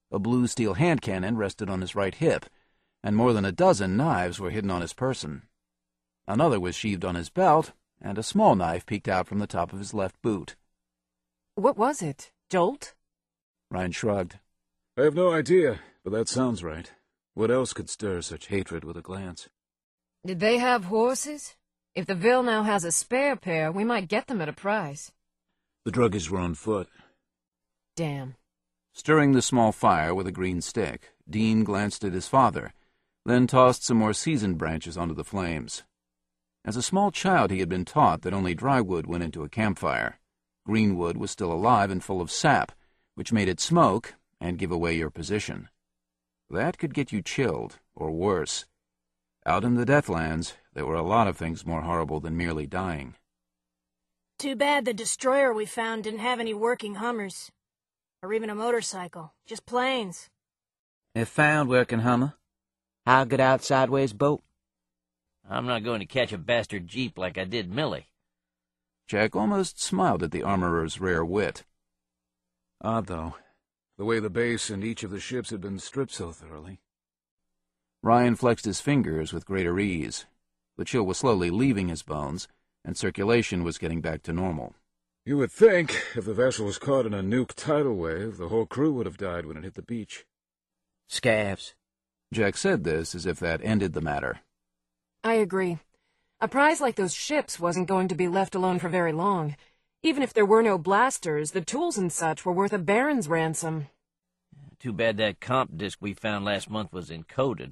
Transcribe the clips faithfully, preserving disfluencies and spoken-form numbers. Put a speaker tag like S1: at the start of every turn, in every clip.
S1: A blue steel hand cannon rested on his right hip, and more than a dozen knives were hidden on his person. Another was sheathed on his belt, and a small knife peeked out from the top of his left boot.
S2: What was it? Jolt?
S1: Ryan shrugged.
S3: I have no idea, but that sounds right. What else could stir such hatred with a glance?
S2: Did they have horses? If the Ville now has a spare pair, we might get them at a price.
S3: The druggies were on foot.
S2: Damn.
S1: Stirring the small fire with a green stick, Dean glanced at his father, then tossed some more seasoned branches onto the flames. As a small child he had been taught that only dry wood went into a campfire. Green wood was still alive and full of sap, which made it smoke and give away your position. That could get you chilled, or worse. Out in the Deathlands, there were a lot of things more horrible than merely dying.
S4: Too bad the destroyer we found didn't have any working Hummers. Or even a motorcycle. Just planes.
S5: If found working Hummer, how good out sideways boat?
S6: I'm not going to catch a bastard jeep like I did Millie.
S1: Jack almost smiled at the armorer's rare wit.
S3: Odd, though, the way the base and each of the ships had been stripped so thoroughly.
S1: Ryan flexed his fingers with greater ease. The chill was slowly leaving his bones, and circulation was getting back to normal.
S3: You would think, if the vessel was caught in a nuke tidal wave, the whole crew would have died when it hit the beach.
S5: Scavs.
S1: Jack said this as if that ended the matter.
S2: I agree. A prize like those ships wasn't going to be left alone for very long. Even if there were no blasters, the tools and such were worth a baron's ransom.
S6: Too bad that comp disc we found last month was encoded.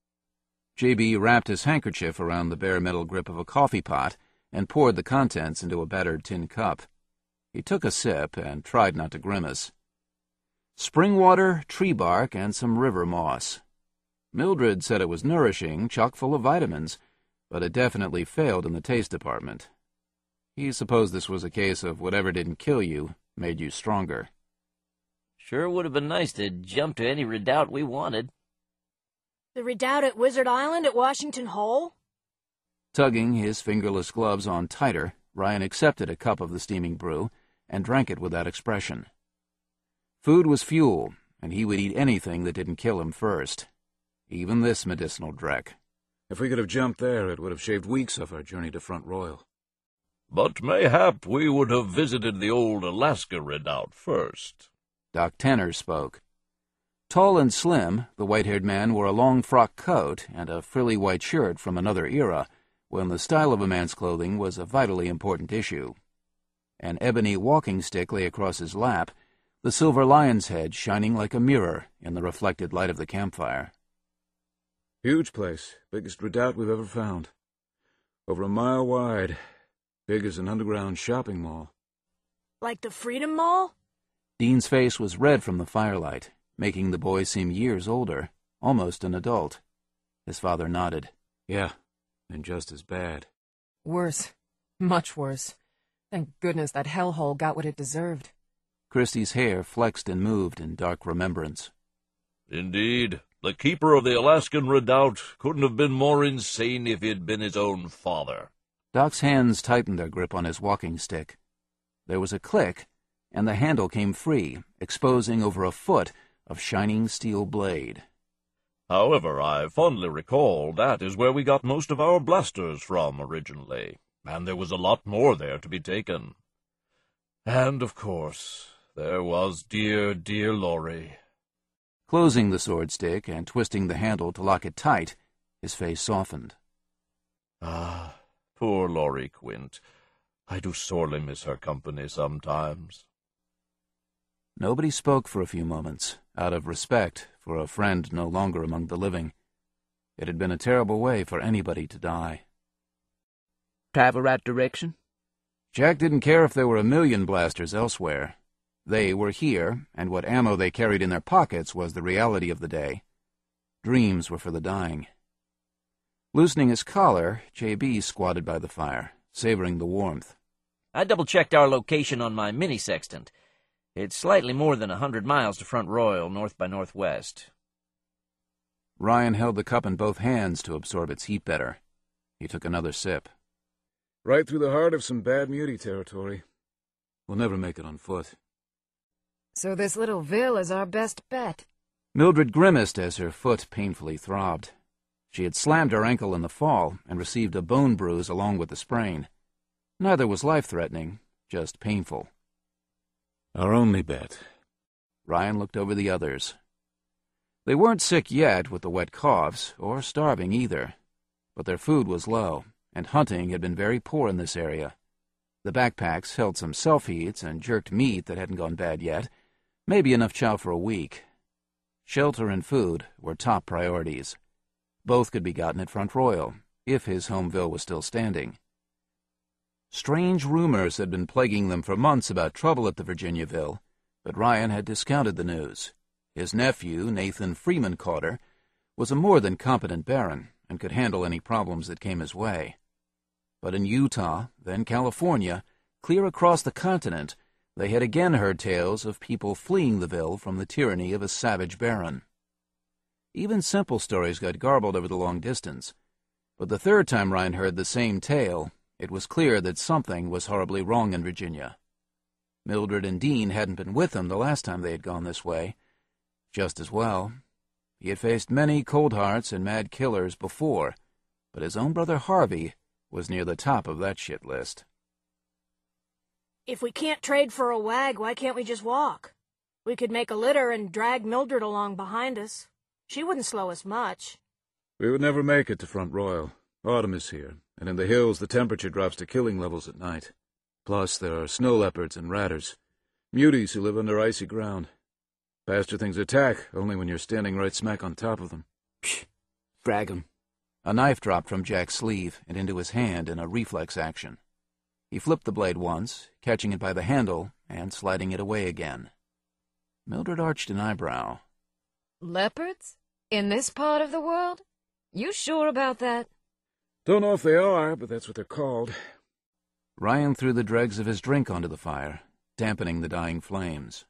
S1: J B wrapped his handkerchief around the bare metal grip of a coffee pot and poured the contents into a battered tin cup. He took a sip and tried not to grimace. Spring water, tree bark, and some river moss. Mildred said it was nourishing, chock full of vitamins, but it definitely failed in the taste department. He supposed this was a case of whatever didn't kill you made you stronger.
S6: Sure would have been nice to jump to any redoubt we wanted.
S4: The redoubt at Wizard Island at Washington Hole?
S1: Tugging his fingerless gloves on tighter, Ryan accepted a cup of the steaming brew and drank it without expression. Food was fuel, and he would eat anything that didn't kill him first. Even this medicinal dreck.
S3: If we could have jumped there, it would have shaved weeks off our journey to Front Royal.
S7: But mayhap we would have visited the old Alaska redoubt first.
S1: Doc Tanner spoke. Tall and slim, the white-haired man wore a long frock coat and a frilly white shirt from another era, when the style of a man's clothing was a vitally important issue. An ebony walking stick lay across his lap, the silver lion's head shining like a mirror in the reflected light of the campfire.
S3: Huge place, biggest redoubt we've ever found. Over a mile wide, big as an underground shopping mall.
S4: Like the Freedom Mall?
S1: Dean's face was red from the firelight, making the boy seem years older, almost an adult. His father nodded.
S3: Yeah, and just as bad.
S2: Worse. Much worse. Thank goodness that hellhole got what it deserved.
S1: Christie's hair flexed and moved in dark remembrance.
S7: Indeed, the keeper of the Alaskan redoubt couldn't have been more insane if he'd been his own father.
S1: Doc's hands tightened their grip on his walking stick. There was a click, and the handle came free, exposing over a foot of shining steel blade.
S7: However, I fondly recall that is where we got most of our blasters from originally, and there was a lot more there to be taken. And, of course, there was dear, dear Laurie.
S1: Closing the sword stick and twisting the handle to lock it tight, his face softened.
S7: Ah, poor Laurie Quint. I do sorely miss her company sometimes.
S1: Nobody spoke for a few moments, out of respect for a friend no longer among the living. It had been a terrible way for anybody to die.
S5: Travel right direction?
S1: Jack didn't care if there were a million blasters elsewhere. They were here, and what ammo they carried in their pockets was the reality of the day. Dreams were for the dying. Loosening his collar, J B squatted by the fire, savoring the warmth.
S6: I double-checked our location on my mini-sextant. It's slightly more than a hundred miles to Front Royal, north by northwest.
S1: Ryan held the cup in both hands to absorb its heat better. He took another sip.
S3: Right through the heart of some bad muty territory. We'll never make it on foot.
S2: So this little Ville is our best bet.
S1: Mildred grimaced as her foot painfully throbbed. She had slammed her ankle in the fall and received a bone bruise along with the sprain. Neither was life-threatening, just painful.
S3: Our only bet.
S1: Ryan looked over the others. They weren't sick yet with the wet coughs, or starving either, but their food was low, and hunting had been very poor in this area. The backpacks held some self-heats and jerked meat that hadn't gone bad yet, maybe enough chow for a week. Shelter and food were top priorities. Both could be gotten at Front Royal, if his homeville was still standing. Strange rumors had been plaguing them for months about trouble at the Virginiaville, but Ryan had discounted the news. His nephew, Nathan Freeman Carter, was a more than competent baron and could handle any problems that came his way. But in Utah, then California, clear across the continent, they had again heard tales of people fleeing the ville from the tyranny of a savage baron. Even simple stories got garbled over the long distance, but the third time Ryan heard the same tale, it was clear that something was horribly wrong in Virginia. Mildred and Dean hadn't been with him the last time they had gone this way. Just as well. He had faced many cold hearts and mad killers before, but his own brother Harvey was near the top of that shit list.
S4: If we can't trade for a wag, why can't we just walk? We could make a litter and drag Mildred along behind us. She wouldn't slow us much.
S3: We would never make it to Front Royal. Autumn is here, and in the hills the temperature drops to killing levels at night. Plus, there are snow leopards and ratters, muties who live under icy ground. Faster things attack, only when you're standing right smack on top of them.
S5: Psh, frag 'em.
S1: A knife dropped from Jack's sleeve and into his hand in a reflex action. He flipped the blade once, catching it by the handle and sliding it away again. Mildred arched an eyebrow.
S2: Leopards? In this part of the world? You sure about that?
S3: Don't know if they are, but that's what they're called.
S1: Ryan threw the dregs of his drink onto the fire, dampening the dying flames.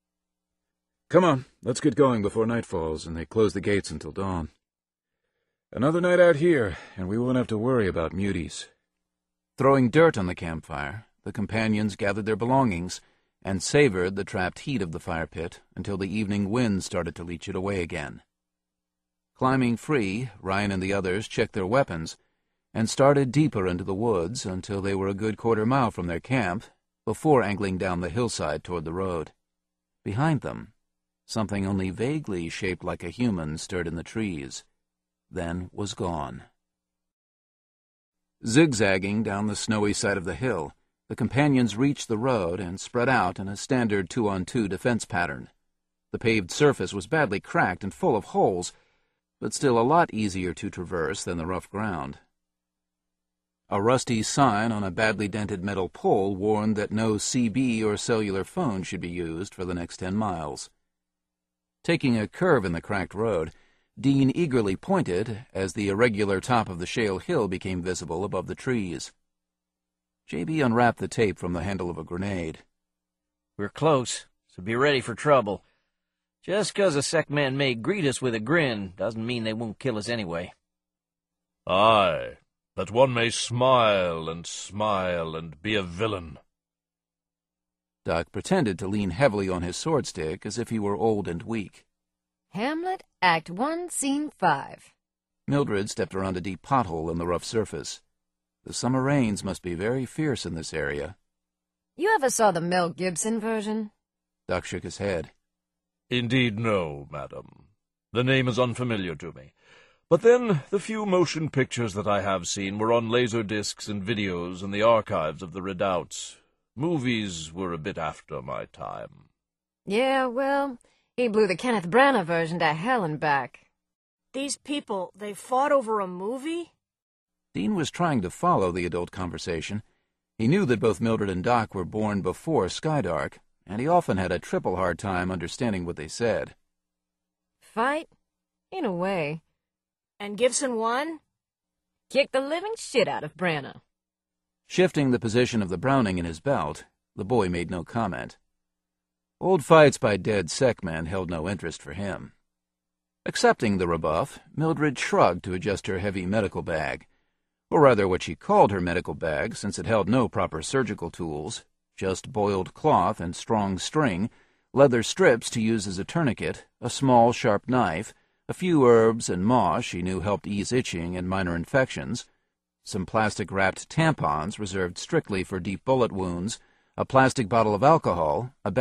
S3: Come on, let's get going before night falls and they close the gates until dawn. Another night out here, and we won't have to worry about muties.
S1: Throwing dirt on the campfire, the companions gathered their belongings and savored the trapped heat of the fire pit until the evening wind started to leach it away again. Climbing free, Ryan and the others checked their weapons and started deeper into the woods until they were a good quarter mile from their camp before angling down the hillside toward the road. Behind them, something only vaguely shaped like a human stirred in the trees, then was gone. Zigzagging down the snowy side of the hill, the companions reached the road and spread out in a standard two-on-two defense pattern. The paved surface was badly cracked and full of holes, but still a lot easier to traverse than the rough ground. A rusty sign on a badly dented metal pole warned that no C B or cellular phone should be used for the next ten miles. Taking a curve in the cracked road, Dean eagerly pointed as the irregular top of the shale hill became visible above the trees. J B unwrapped the tape from the handle of a grenade.
S6: We're close, so be ready for trouble. Just 'cause a Seckman may greet us with a grin doesn't mean they won't kill us anyway.
S7: Aye, that one may smile and smile and be a villain.
S1: Doc pretended to lean heavily on his sword stick as if he were old and weak.
S2: Hamlet, Act One, Scene Five.
S1: Mildred stepped around a deep pothole in the rough surface. The summer rains must be very fierce in this area.
S2: You ever saw the Mel Gibson version?
S1: Doc shook his head.
S7: Indeed no, madam. The name is unfamiliar to me. But then, the few motion pictures that I have seen were on laser discs and videos in the archives of the Redoubts. Movies were a bit after my time.
S2: Yeah, well, he blew the Kenneth Branagh version to hell and back.
S4: These people, they fought over a movie?
S1: Dean was trying to follow the adult conversation. He knew that both Mildred and Doc were born before Skydark, and he often had a triple hard time understanding what they said.
S2: Fight? In a way.
S4: And Gibson won?
S2: Kicked the living shit out of Branagh.
S1: Shifting the position of the Browning in his belt, the boy made no comment. Old fights by dead Seckmen held no interest for him. Accepting the rebuff, Mildred shrugged to adjust her heavy medical bag, or rather what she called her medical bag since it held no proper surgical tools, just boiled cloth and strong string, leather strips to use as a tourniquet, a small, sharp knife, a few herbs and moss she knew helped ease itching and minor infections, some plastic-wrapped tampons reserved strictly for deep bullet wounds, a plastic bottle of alcohol, a